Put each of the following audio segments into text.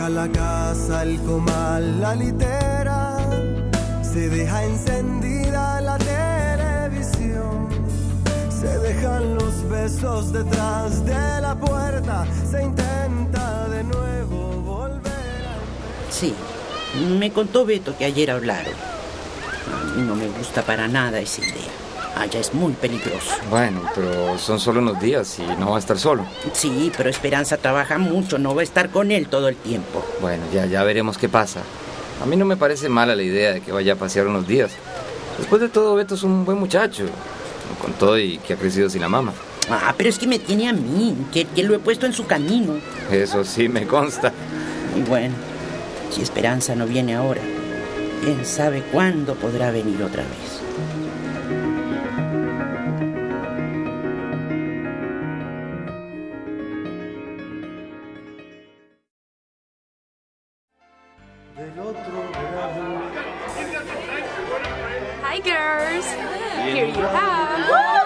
deja la casa, el comal, la litera, se deja encendida la televisión, se dejan los besos detrás de la puerta, se intenta de nuevo volver a... Sí, me contó Beto que ayer hablaron. A mí no me gusta para nada esa idea. Allá es muy peligroso. Bueno, pero son solo unos días y no va a estar solo. Sí, pero Esperanza trabaja mucho, no va a estar con él todo el tiempo. Bueno, ya veremos qué pasa. A mí no me parece mala la idea de que vaya a pasear unos días. Después de todo, Beto es un buen muchacho, con todo y que ha crecido sin la mamá. Ah, pero es que me tiene a mí, que lo he puesto en su camino. Eso sí me consta. Y bueno, si Esperanza no viene ahora, quién sabe cuándo podrá venir otra vez. Hi girls, here you have.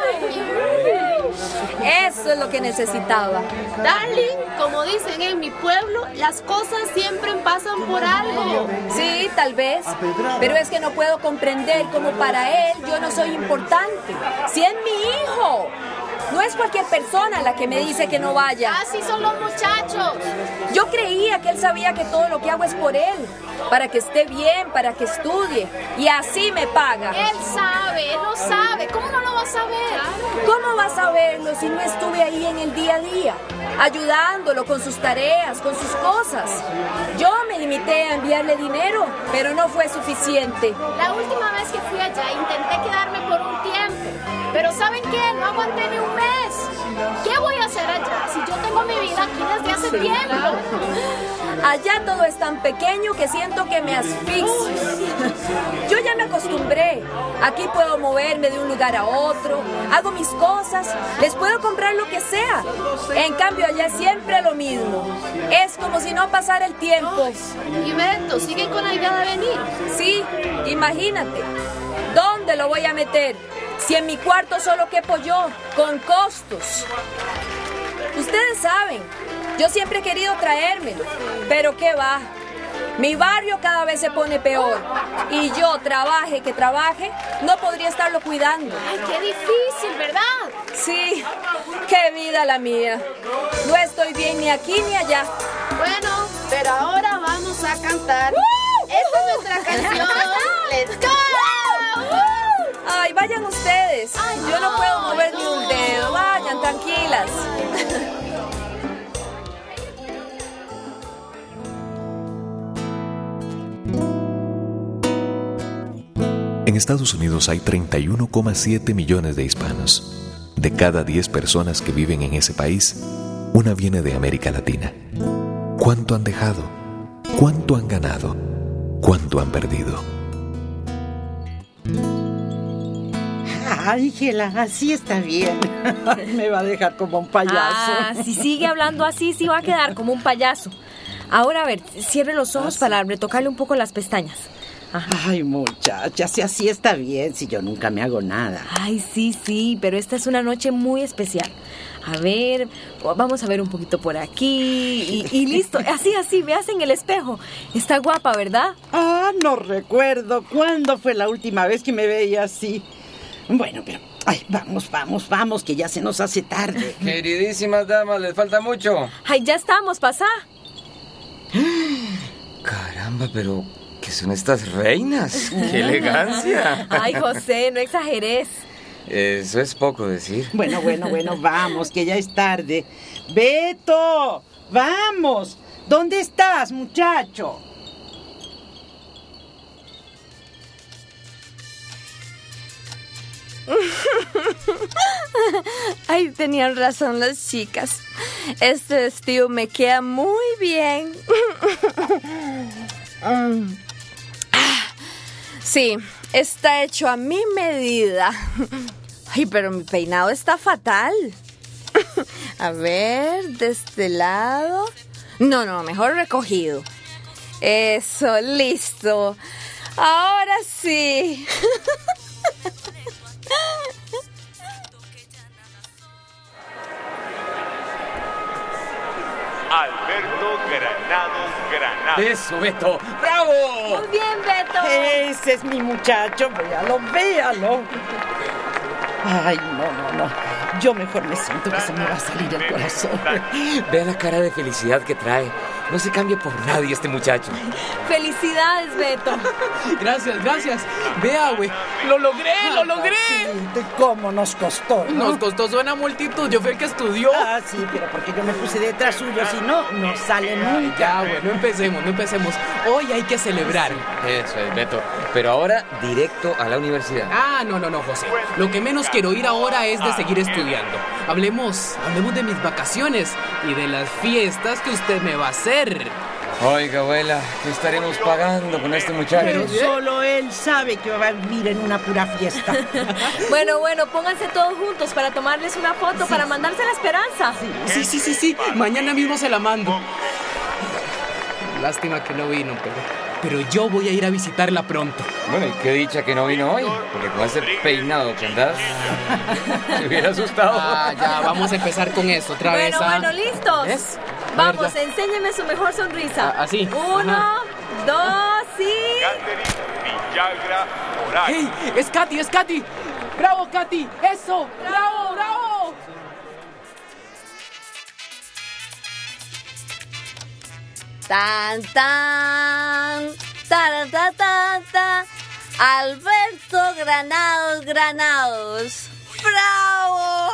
Eso es lo que necesitaba. Darling, como dicen en mi pueblo, las cosas siempre pasan por algo. Sí, tal vez, pero es que no puedo comprender cómo para él yo no soy importante. Si es mi hijo. No es cualquier persona la que me dice que no vaya. Así son los muchachos. Yo creía que él sabía que todo lo que hago es por él, para que esté bien, para que estudie, y así me paga. Él sabe, él lo sabe. ¿Cómo no lo va a saber? ¿Cómo va a saberlo si no estuve ahí en el día a día, ayudándolo con sus tareas, con sus cosas? Yo me limité a enviarle dinero, pero no fue suficiente. La última vez que fui allá intenté quedarme por un tiempo, pero ¿saben qué? No aguanté ni un mes. ¿Qué voy a hacer allá si yo tengo mi vida aquí desde hace tiempo? Allá todo es tan pequeño que siento que me asfixio. Yo ya me acostumbré. Aquí puedo moverme de un lugar a otro, hago mis cosas, les puedo comprar lo que sea. En cambio allá es siempre lo mismo. Es como si no pasara el tiempo. ¿Y Beto sigue con la idea de venir? Sí, imagínate. ¿Dónde lo voy a meter? Si en mi cuarto solo quepo yo, con costos. Ustedes saben, yo siempre he querido traérmelo, pero ¿qué va? Mi barrio cada vez se pone peor. Y yo, trabaje que trabaje, no podría estarlo cuidando. ¡Ay, qué difícil!, ¿verdad? Sí, qué vida la mía. No estoy bien ni aquí ni allá. Bueno, pero ahora vamos a cantar. Esta es nuestra canción. ¡Let's go! Ay, vayan ustedes. Ay, yo no puedo mover no. ni un dedo. Vayan, tranquilas. En Estados Unidos hay 31,7 millones de hispanos. De cada 10 personas que viven en ese país, una viene de América Latina. ¿Cuánto han dejado? ¿Cuánto han ganado? ¿Cuánto han perdido? Ángela, así está bien. Me va a dejar como un payaso. Ah, si sigue hablando así, sí va a quedar como un payaso. Ahora, a ver, cierre los ojos para retocarle un poco las pestañas. Ajá. Ay, muchacha, si así está bien, si yo nunca me hago nada. Ay, sí, pero esta es una noche muy especial. A ver, vamos a ver un poquito por aquí y listo. Así, veas en el espejo. Está guapa, ¿verdad? Ah, no recuerdo cuándo fue la última vez que me veía así. Bueno, pero, ay, vamos, que ya se nos hace tarde. Queridísimas damas, ¿les falta mucho? Ay, ya estamos, pasá. Caramba, pero ¿qué son estas reinas? ¡Qué elegancia! Ay, José, no exageres. Eso es poco decir. Bueno, vamos, que ya es tarde. ¡Beto! ¡Vamos! ¿Dónde estás, muchacho? Ay, tenían razón las chicas. Este vestido me queda muy bien. Sí, está hecho a mi medida. Ay, pero mi peinado está fatal. A ver, de este lado. No, mejor recogido. Eso, listo. Ahora sí. Alberto Granados. ¡Eso, Beto! ¡Bravo! Muy bien, Beto. Ese es mi muchacho, véalo. Ay, no. Yo mejor me siento que se me va a salir el corazón. Vea la cara de felicidad que trae. No se cambia por nadie este muchacho. Felicidades, Beto. Gracias. Vea, güey. ¡Lo logré! ¿Cómo nos costó, no? Nos costó una multitud. Yo fui el que estudió. Ah, sí, pero porque yo me puse detrás suyo. Si no sale nunca. Ya, güey, no empecemos. Hoy hay que celebrar. Eso es, Beto. Pero ahora, directo a la universidad. Ah, no, José. Lo que menos quiero ir ahora es de seguir estudiando. Hablemos de mis vacaciones y de las fiestas que usted me va a hacer. Oiga, abuela, ¿qué estaremos pagando con este muchacho? Pero solo él sabe que va a vivir en una pura fiesta. Bueno, pónganse todos juntos para tomarles una foto, para mandarse la esperanza. Sí. Mañana mismo se la mando. Lástima que no vino, pero yo voy a ir a visitarla pronto. Bueno, y qué dicha que no vino hoy, porque con ese peinado que andas, se hubiera asustado. Ya, vamos a empezar con eso otra vez. Bueno, ¿listos? ¿Ves? Vamos, enséñeme su mejor sonrisa. Así. 1, 2, y... Catherine Villagra Moral. ¡Hey! ¡Es Katy! ¡Bravo, Katy! ¡Eso! ¡Bravo! Tan, Alberto Granados. ¡Bravo!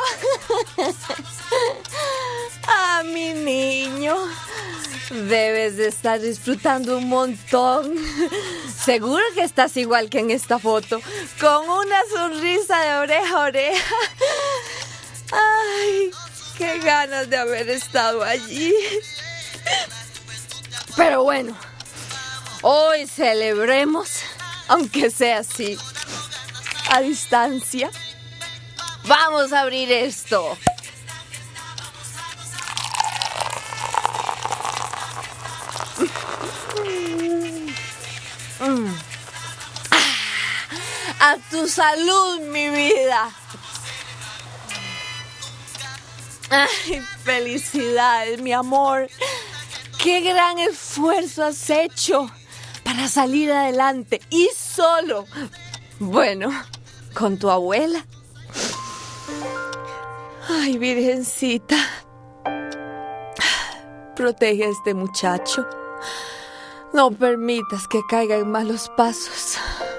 Ah, mi niño. Debes de estar disfrutando un montón. Seguro que estás igual que en esta foto, con una sonrisa de oreja a oreja. Ay, qué ganas de haber estado allí. Pero bueno, hoy celebremos, aunque sea así, a distancia. Vamos a abrir esto. A tu salud, mi vida. Ay, felicidades, mi amor. Qué gran esfuerzo has hecho para salir adelante y solo. Bueno, con tu abuela. Ay, Virgencita. Protege a este muchacho. No permitas que caiga en malos pasos.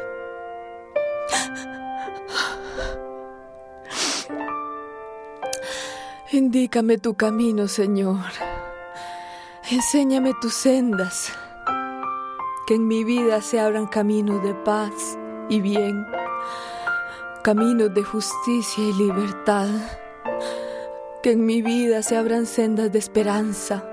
Indícame tu camino, Señor. Enséñame tus sendas. Que en mi vida se abran caminos de paz y bien. Caminos de justicia y libertad. Que en mi vida se abran sendas de esperanza.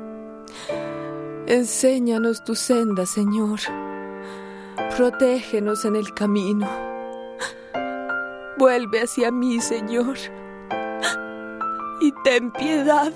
Enséñanos tus sendas, Señor. Protégenos en el camino. Vuelve hacia mí, Señor. Y ten piedad.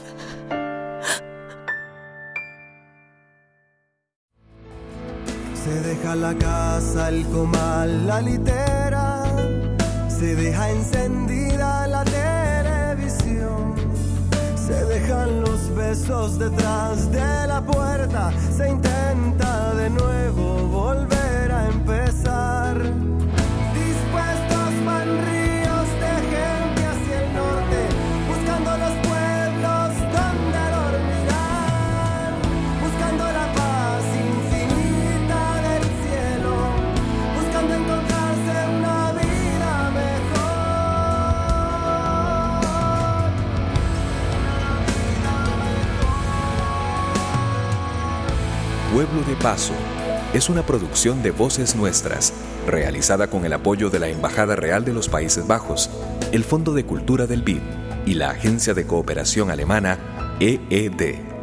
Se deja la casa, el comal, la litera. Se deja encendida la televisión. Se dejan los besos detrás de la puerta. Se intenta de nuevo volver a empezar. Dispuestos van ríos de gente hacia el norte, buscando los pueblos donde dormirán, buscando la paz infinita del cielo, buscando encontrarse una vida mejor. Pueblo de Paso es una producción de Voces Nuestras, realizada con el apoyo de la Embajada Real de los Países Bajos, el Fondo de Cultura del BID y la Agencia de Cooperación Alemana EED.